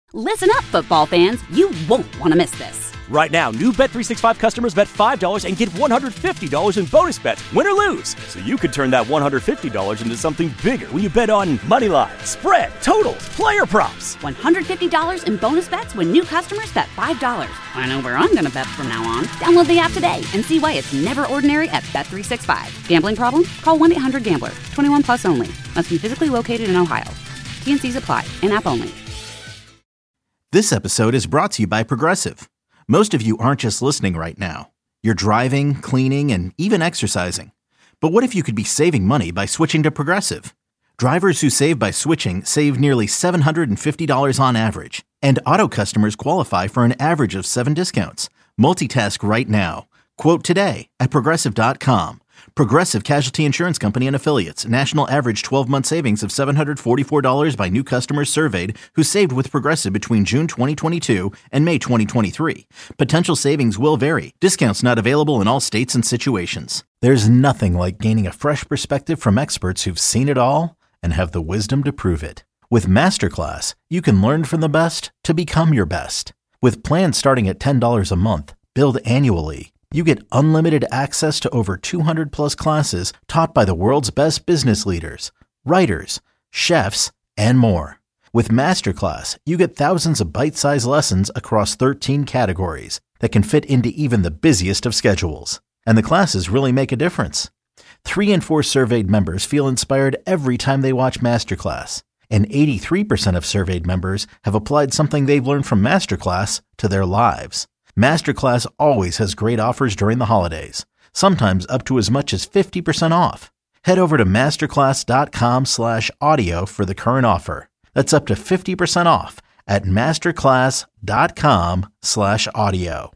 Listen up, football fans. You won't want to miss this. Right now, new Bet365 customers bet $5 and get $150 in bonus bets, win or lose. So you could turn that $150 into something bigger when you bet on money line, spread, totals, player props. $150 in bonus bets when new customers bet $5. I know where I'm going to bet from now on. Download the app today and see why it's never ordinary at Bet365. Gambling problem? Call 1-800-GAMBLER. 21 plus only. Must be physically located in Ohio. T&Cs apply. In-app only. This episode is brought to you by Progressive. Most of you aren't just listening right now. You're driving, cleaning, and even exercising. But what if you could be saving money by switching to Progressive? Drivers who save by switching save nearly $750 on average. And auto customers qualify for an average of 7 discounts. Multitask right now. Quote today at Progressive.com. Progressive Casualty Insurance Company and Affiliates. National average 12-month savings of $744 by new customers surveyed who saved with Progressive between June 2022 and May 2023. Potential savings will vary. Discounts not available in all states and situations. There's nothing like gaining a fresh perspective from experts who've seen it all and have the wisdom to prove it. With Masterclass, you can learn from the best to become your best. With plans starting at $10 a month, billed annually, you get unlimited access to over 200 plus classes taught by the world's best business leaders, writers, chefs, and more. With Masterclass, you get thousands of bite-sized lessons across 13 categories that can fit into even the busiest of schedules. And the classes really make a difference. 3 in 4 surveyed members feel inspired every time they watch Masterclass. And 83% of surveyed members have applied something they've learned from Masterclass to their lives. Masterclass always has great offers during the holidays, sometimes up to as much as 50% off. Head over to masterclass.com/audio for the current offer. That's up to 50% off at masterclass.com/audio.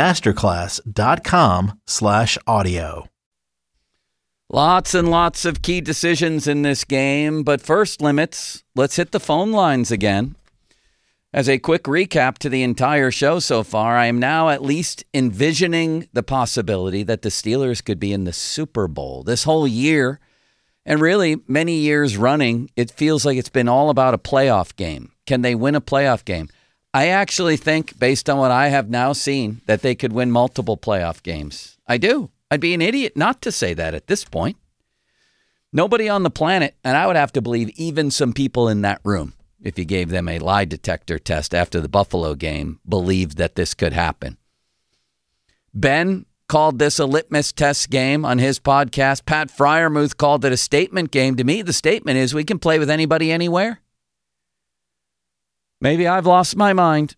masterclass.com/audio. Lots and lots of key decisions in this game, but first, Limits, let's hit the phone lines again. As a quick recap to the entire show so far, I am now at least envisioning the possibility that the Steelers could be in the Super Bowl this whole year. And really, many years running, it feels like it's been all about a playoff game. Can they win a playoff game? I actually think, based on what I have now seen, that they could win multiple playoff games. I do. I'd be an idiot not to say that at this point. Nobody on the planet, and I would have to believe even some people in that room, if you gave them a lie detector test after the Buffalo game, believed that this could happen. Ben called this a litmus test game on his podcast. Pat Freiermuth called it a statement game. To me, the statement is we can play with anybody anywhere. Maybe I've lost my mind.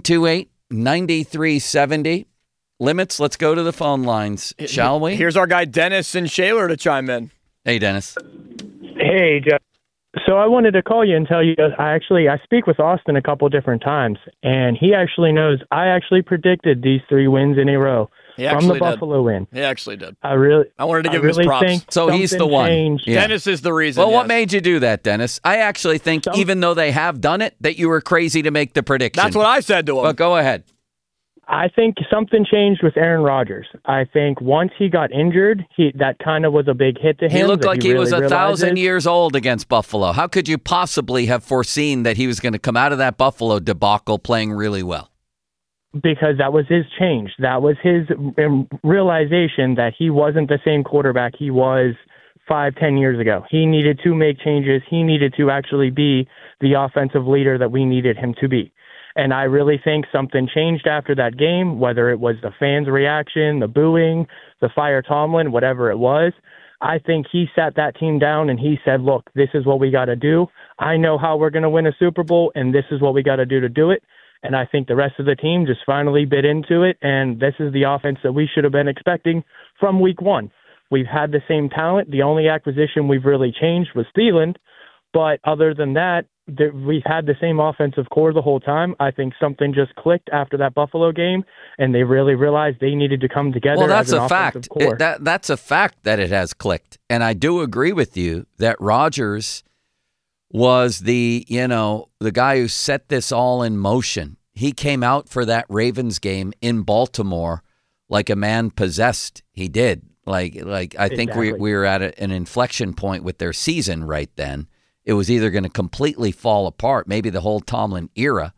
928-9370. Limits, let's go to the phone lines, shall we? Here's our guy Dennis and Shaler to chime in. Hey, Dennis. Hey, Jeff. So I wanted to call you and tell you, I speak with Austin a couple different times, and he actually knows I actually predicted these 3 wins in a row from the Buffalo win. He actually did. I wanted to give him his props. So he's the one. Yeah. Dennis is the reason. Well, what made you do that, Dennis? I actually think, even though they have done it, that you were crazy to make the prediction. That's what I said to him. But go ahead. I think something changed with Aaron Rodgers. I think once he got injured, that kind of was a big hit to him. He looked like he was 1,000 years old against Buffalo. How could you possibly have foreseen that he was going to come out of that Buffalo debacle playing really well? Because that was his change. That was his realization that he wasn't the same quarterback he was 5-10 years ago. He needed to make changes. He needed to actually be the offensive leader that we needed him to be. And I really think something changed after that game, whether it was the fans' reaction, the booing, the fire Tomlin, whatever it was. I think he sat that team down and he said, look, this is what we got to do. I know how we're going to win a Super Bowl, and this is what we got to do to do it. And I think the rest of the team just finally bit into it, and this is the offense that we should have been expecting from week 1. We've had the same talent. The only acquisition we've really changed was Thielen. But other than that, we've had the same offensive core the whole time. I think something just clicked after that Buffalo game, and they really realized they needed to come together. Well, that's as an a fact. Core. That's a fact that it has clicked. And I do agree with you that Rodgers was the guy who set this all in motion. He came out for that Ravens game in Baltimore like a man possessed. He did. Like I think we were at an inflection point with their season right then. It was either going to completely fall apart, maybe the whole Tomlin era,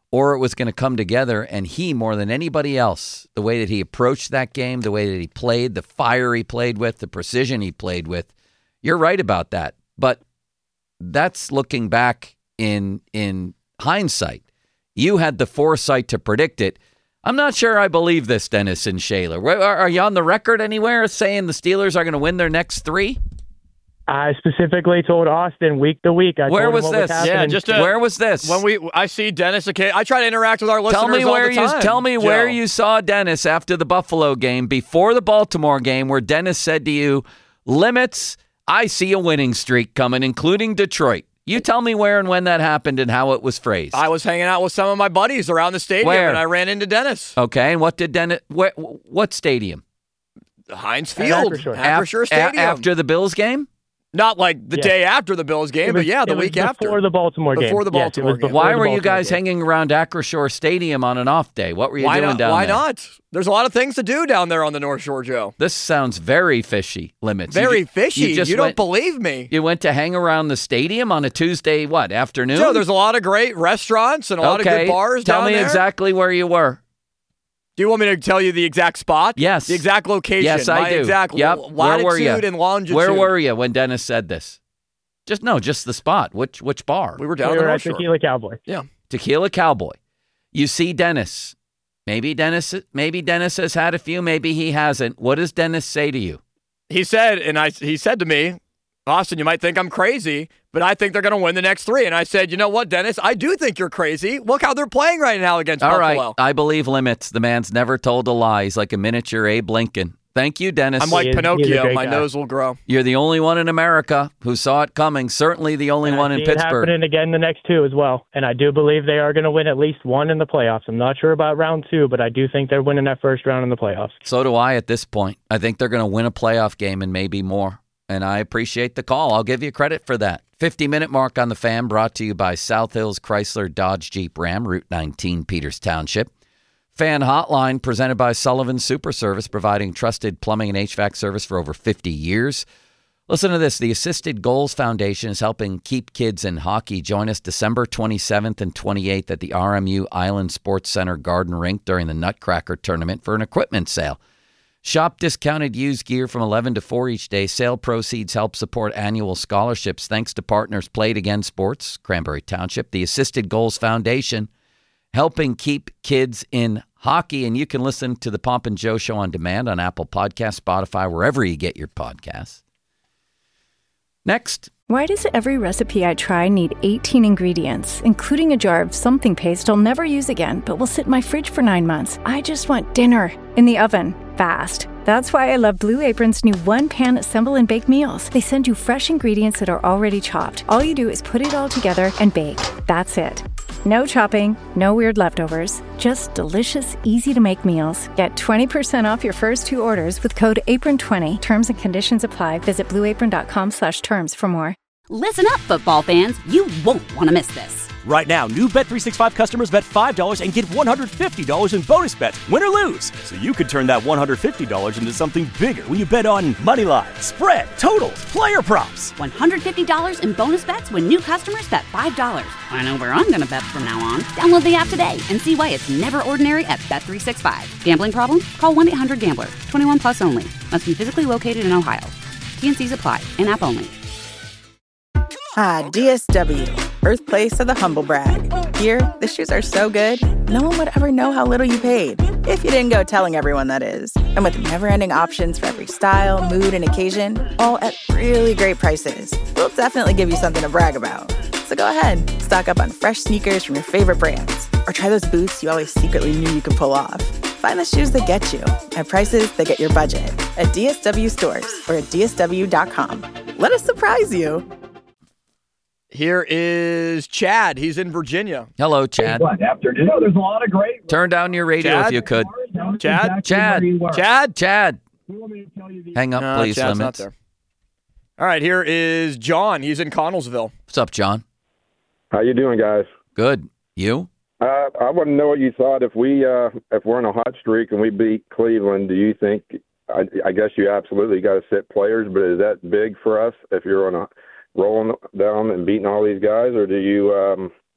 or it was going to come together. And he, more than anybody else, the way that he approached that game, the way that he played, the fire he played with, the precision he played with, you're right about that. But that's looking back in hindsight. You had the foresight to predict it. I'm not sure I believe this, Dennis and Shaler. Are you on the record anywhere saying the Steelers are going to win their next 3? I specifically told Austin week to week. Where was this? Where was this? When I see Dennis, I try to interact with our listeners all the time. Tell me where you saw Dennis after the Buffalo game, before the Baltimore game, where Dennis said to you, Limits, I see a winning streak coming, including Detroit. You tell me where and when that happened and how it was phrased. I was hanging out with some of my buddies around the stadium, and I ran into Dennis. Okay, and what did Dennis? What stadium? Heinz Field, Acrisure Stadium. After the Bills game? Not like the day after the Bills game, but the week after. Before the Baltimore game. Before the Baltimore game. Why were you guys hanging around Acrisure Stadium on an off day? What were you doing down there? Why not? There's a lot of things to do down there on the North Shore, Joe. This sounds very fishy, Limits. Very fishy? You don't believe me. You went to hang around the stadium on a Tuesday, afternoon? Joe, there's a lot of great restaurants and a lot of good bars down there. Tell me exactly where you were. Do you want me to tell you the exact spot? Yes. The exact location? Yes, I do. Exact latitude and longitude. Where were you when Dennis said this? Just the spot. Which bar? We were down the North Shore. Tequila Cowboy. Yeah. Tequila Cowboy. You see Dennis. Maybe Dennis has had a few. Maybe he hasn't. What does Dennis say to you? He said to me, Austin, you might think I'm crazy, but I think they're going to win the next 3. And I said, you know what, Dennis? I do think you're crazy. Look how they're playing right now against Buffalo. All right. I believe Limits. The man's never told a lie. He's like a miniature Abe Lincoln. Thank you, Dennis. I'm like Pinocchio. My nose will grow. You're the only one in America who saw it coming. Certainly the only one in Pittsburgh. Happening again the next 2 as well. And I do believe they are going to win at least 1 in the playoffs. I'm not sure about round 2, but I do think they're winning that first round in the playoffs. So do I at this point. I think they're going to win a playoff game and maybe more. And I appreciate the call. I'll give you credit for that. 50-minute mark on the Fan, brought to you by South Hills Chrysler Dodge Jeep Ram, Route 19, Peters Township. Fan Hotline, presented by Sullivan Super Service, providing trusted plumbing and HVAC service for over 50 years. Listen to this. The Assisted Goals Foundation is helping keep kids in hockey. Join us December 27th and 28th at the RMU Island Sports Center Garden Rink during the Nutcracker Tournament for an equipment sale. Shop discounted used gear from 11 to 4 each day. Sale proceeds help support annual scholarships thanks to partners Play It Again Sports, Cranberry Township, the Assisted Goals Foundation, helping keep kids in hockey. And you can listen to the Pomp and Joe Show on demand on Apple Podcasts, Spotify, wherever you get your podcasts. Next. Why does every recipe I try need 18 ingredients, including a jar of something paste I'll never use again, but will sit in my fridge for 9 months? I just want dinner in the oven, fast. That's why I love Blue Apron's new one-pan assemble and bake meals. They send you fresh ingredients that are already chopped. All you do is put it all together and bake. That's it. No chopping, no weird leftovers, just delicious, easy-to-make meals. Get 20% off your first 2 orders with code APRON20. Terms and conditions apply. Visit blueapron.com/terms for more. Listen up, football fans. You won't want to miss this. Right now, new Bet365 customers bet $5 and get $150 in bonus bets, win or lose. So you could turn that $150 into something bigger when you bet on moneyline, spread, totals, player props. $150 in bonus bets when new customers bet $5. I know where I'm going to bet from now on. Download the app today and see why it's never ordinary at Bet365. Gambling problem? Call 1-800-GAMBLER. 21 plus only. Must be physically located in Ohio. T&Cs apply. In-app only. Ah, DSW, birthplace of the humble brag. Here, the shoes are so good, no one would ever know how little you paid. If you didn't go telling everyone, that is. And with never-ending options for every style, mood, and occasion, all at really great prices, we'll definitely give you something to brag about. So go ahead, stock up on fresh sneakers from your favorite brands, or try those boots you always secretly knew you could pull off. Find the shoes that get you at prices that get your budget at DSW stores or at DSW.com. Let us surprise you. Here is Chad. He's in Virginia. Hello, Chad. What, afternoon? There's a lot of great. Turn down your radio if you could. Chad? Chad. Hang up, please, Chad's Limits. not there. All right, here is John. He's in Connellsville. What's up, John? How you doing, guys? Good. You? I want to know what you thought if we're in a hot streak and we beat Cleveland. Do you think? I guess you absolutely got to sit players, but is that big for us if you're on a rolling down and beating all these guys, or do you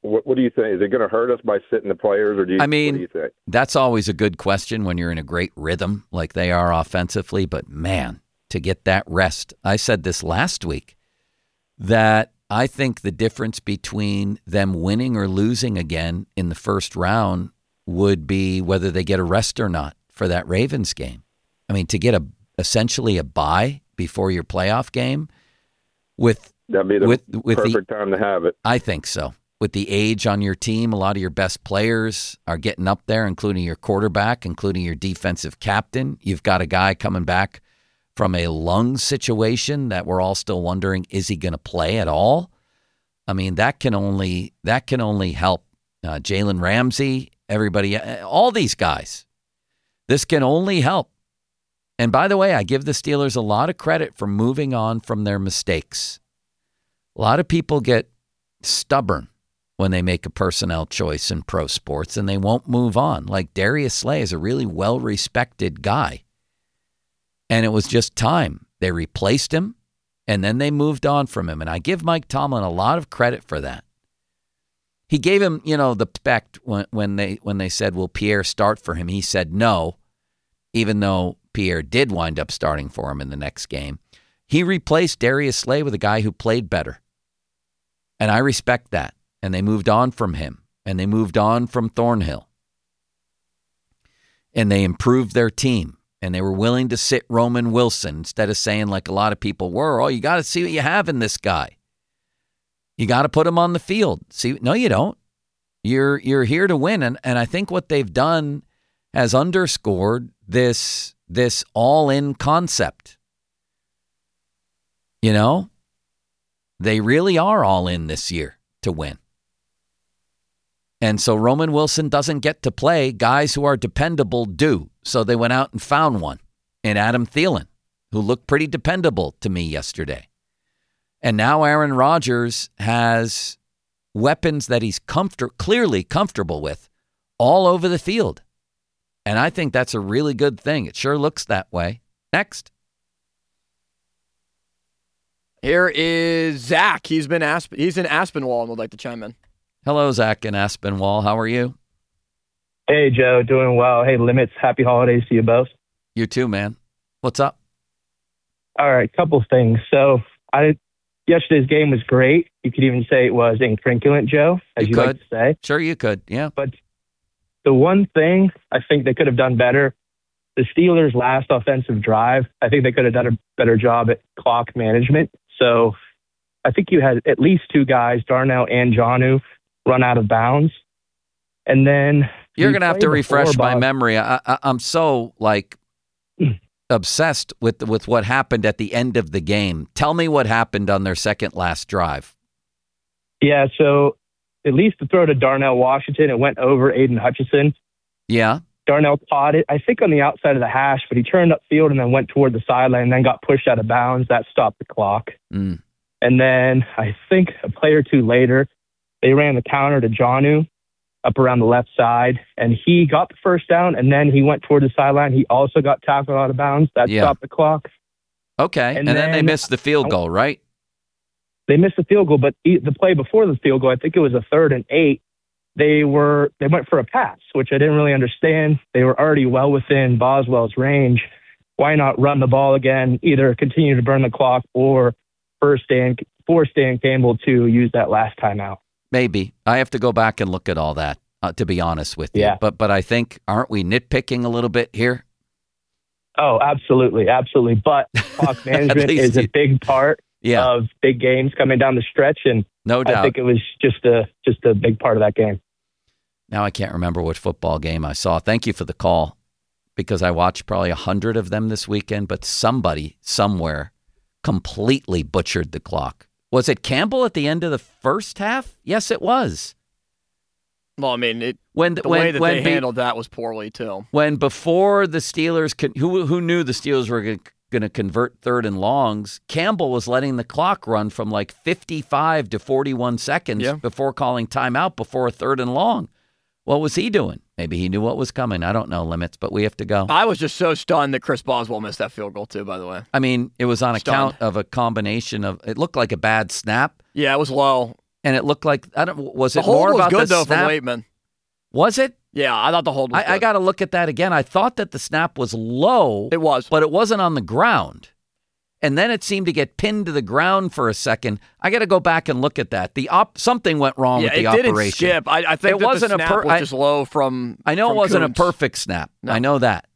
What do you think? Is it going to hurt us by sitting the players, or what do you think? That's always a good question when you're in a great rhythm like they are offensively. But, man, to get that rest. I said this last week, that I think the difference between them winning or losing again in the first round would be whether they get a rest or not for that Ravens game. I mean, to get essentially a bye before your playoff game that'd be the perfect time to have it. I think so. With the age on your team, a lot of your best players are getting up there, including your quarterback, including your defensive captain. You've got a guy coming back from a lung situation that we're all still wondering, is he going to play at all? I mean, that can only help. Jalen Ramsey, everybody, all these guys. This can only help. And by the way, I give the Steelers a lot of credit for moving on from their mistakes. A lot of people get stubborn when they make a personnel choice in pro sports, and they won't move on. Like Darius Slay is a really well-respected guy. And it was just time. They replaced him, and then they moved on from him. And I give Mike Tomlin a lot of credit for that. He gave him, the respect when they said, will Pierre start for him? He said no, even though Pierre did wind up starting for him in the next game. He replaced Darius Slay with a guy who played better. And I respect that. And they moved on from him. And they moved on from Thornhill. And they improved their team. And they were willing to sit Roman Wilson instead of saying, like a lot of people were, oh, you got to see what you have in this guy. You got to put him on the field. See, no, you don't. You're here to win. And I think what they've done has underscored this all-in concept. They really are all in this year to win. And so Roman Wilson doesn't get to play. Guys who are dependable do. So they went out and found one in Adam Thielen, who looked pretty dependable to me yesterday. And now Aaron Rodgers has weapons that he's clearly comfortable with all over the field. And I think that's a really good thing. It sure looks that way. Next. Here is Zach. He's in Aspinwall and would like to chime in. Hello, Zach in Aspinwall. How are you? Hey, Joe. Doing well. Hey, Limits. Happy holidays to you both. You too, man. What's up? All right. Couple things. So yesterday's game was great. You could even say it was incrinculant, Joe, as you like to say. Sure, you could. Yeah. But the one thing I think they could have done better, the Steelers' last offensive drive, I think they could have done a better job at clock management. So I think you had at least two guys, Darnell and Jonnu, run out of bounds. And then you're going to have to refresh my memory. I'm so obsessed with what happened at the end of the game. Tell me what happened on their second last drive. Yeah, so at least the throw to Darnell Washington, it went over Aiden Hutchinson. Yeah. Darnell caught it, I think on the outside of the hash, but he turned upfield and then went toward the sideline and then got pushed out of bounds. That stopped the clock. And then I think a play or two later, they ran the counter to Jonnu up around the left side, and he got the first down, and then he went toward the sideline. He also got tackled out of bounds. That stopped the clock. Okay, and then they missed the field goal, right? They missed the field goal, but the play before the field goal, I think it was a 3rd and 8. They went for a pass, which I didn't really understand. They were already well within Boswell's range. Why not run the ball again, either continue to burn the clock or force Stan Campbell to use that last timeout? Maybe. I have to go back and look at all that, to be honest with you. Yeah. But I think, aren't we nitpicking a little bit here? Oh, absolutely. Absolutely. But clock management is a big part of big games coming down the stretch. And no doubt. I think it was just a big part of that game. Now I can't remember what football game I saw. Thank you for the call, because I watched probably 100 of them this weekend, but somebody somewhere completely butchered the clock. Was it Campbell at the end of the first half? Yes, it was. Well, I mean, the way that they handled that was poorly, too. When before the Steelers, who knew the Steelers were going to convert 3rd and longs, Campbell was letting the clock run from 55 to 41 seconds before calling timeout before a 3rd and long. What was he doing? Maybe he knew what was coming. I don't know, Limits, but we have to go. I was just so stunned that Chris Boswell missed that field goal, too, by the way. I mean, it was on account of a combination of, it looked like a bad snap. Yeah, it was low. and it looked like was it the hold more was about good the though snap? from Waitman. Was it? Yeah, I thought the hold was good. I got to look at that again. I thought that the snap was low. It was. But it wasn't on the ground. And then it seemed to get pinned to the ground for a second. I got to go back and look at that. Something went wrong with the operation. It didn't skip. I think it wasn't the snap was just low from I know from it wasn't Kuntz. a perfect snap. No. I know that.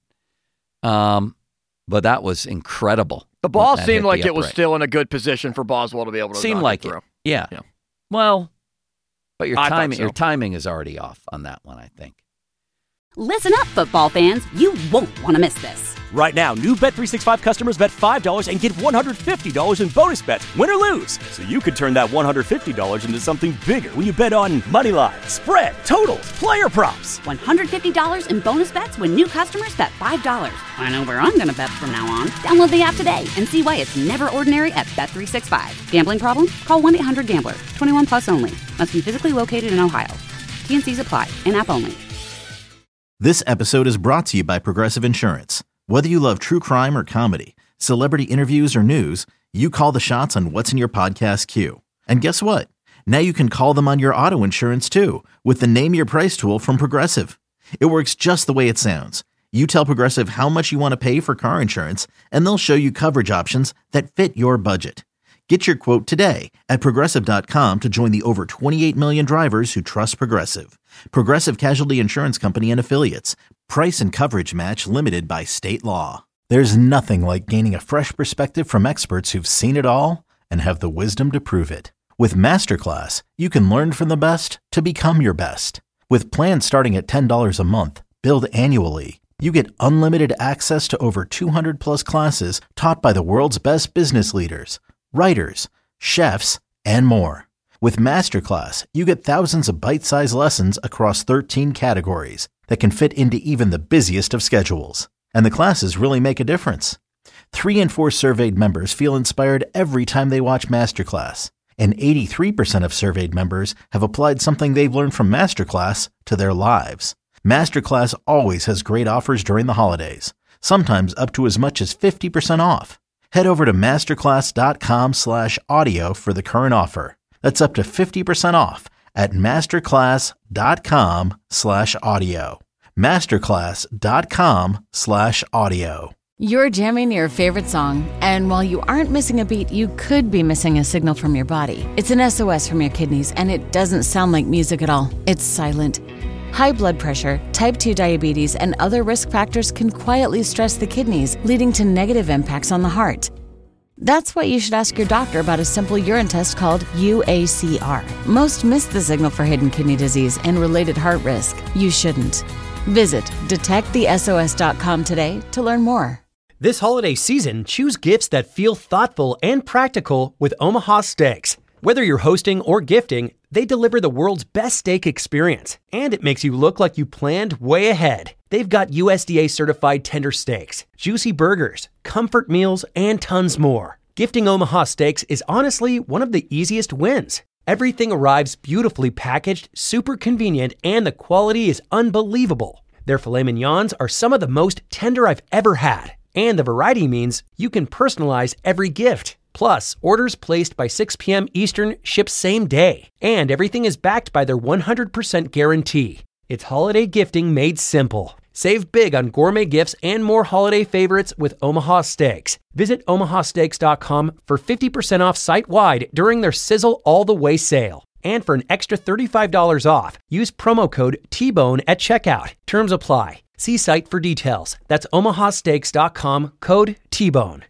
But that was incredible. The ball that seemed hit like the it was upright. still in a good position for Boswell to be able to Seemed knock like it through. Yeah. Yeah. Well, but your I thought timing so. your timing is already off on that one, I think. Listen up, football fans. You won't want to miss this. Right now, new Bet365 customers bet $5 and get $150 in bonus bets, win or lose. So you could turn that $150 into something bigger when you bet on money line, spread, totals, player props. $150 in bonus bets when new customers bet $5. I know where I'm going to bet from now on. Download the app today and see why it's never ordinary at Bet365. Gambling problem? Call 1-800-GAMBLER. 21 plus only. Must be physically located in Ohio. T&Cs apply. In-app only. This episode is brought to you by Progressive Insurance. Whether you love true crime or comedy, celebrity interviews or news, you call the shots on what's in your podcast queue. And guess what? Now you can call them on your auto insurance too with the Name Your Price tool from Progressive. It works just the way it sounds. You tell Progressive how much you want to pay for car insurance, and they'll show you coverage options that fit your budget. Get your quote today at Progressive.com to join the over 28 million drivers who trust Progressive. Progressive Casualty Insurance Company and Affiliates. Price and coverage match limited by state law. There's nothing like gaining a fresh perspective from experts who've seen it all and have the wisdom to prove it. With Masterclass, you can learn from the best to become your best. With plans starting at $10 a month, billed annually, you get unlimited access to over 200 plus classes taught by the world's best business leaders, writers, chefs, and more. With Masterclass, you get thousands of bite-sized lessons across 13 categories that can fit into even the busiest of schedules. And the classes really make a difference. 3 in 4 surveyed members feel inspired every time they watch Masterclass. And 83% of surveyed members have applied something they've learned from Masterclass to their lives. Masterclass always has great offers during the holidays, sometimes up to as much as 50% off. Head over to masterclass.com/audio for the current offer. That's up to 50% off at masterclass.com/audio. masterclass.com/audio. You're jamming your favorite song, and while you aren't missing a beat, you could be missing a signal from your body. It's an SOS from your kidneys, and it doesn't sound like music at all. It's silent. High blood pressure, type 2 diabetes, and other risk factors can quietly stress the kidneys, leading to negative impacts on the heart. That's why you should ask your doctor about a simple urine test called UACR. Most miss the signal for hidden kidney disease and related heart risk. You shouldn't. Visit detectthesos.com today to learn more. This holiday season, choose gifts that feel thoughtful and practical with Omaha Steaks. Whether you're hosting or gifting, they deliver the world's best steak experience, and it makes you look like you planned way ahead. They've got USDA-certified tender steaks, juicy burgers, comfort meals, and tons more. Gifting Omaha Steaks is honestly one of the easiest wins. Everything arrives beautifully packaged, super convenient, and the quality is unbelievable. Their filet mignons are some of the most tender I've ever had, and the variety means you can personalize every gift. Plus, orders placed by 6 p.m. Eastern ship same day, and everything is backed by their 100% guarantee. It's holiday gifting made simple. Save big on gourmet gifts and more holiday favorites with Omaha Steaks. Visit omahasteaks.com for 50% off site-wide during their Sizzle All the Way sale. And for an extra $35 off, use promo code TBONE at checkout. Terms apply. See site for details. That's omahasteaks.com, code TBONE.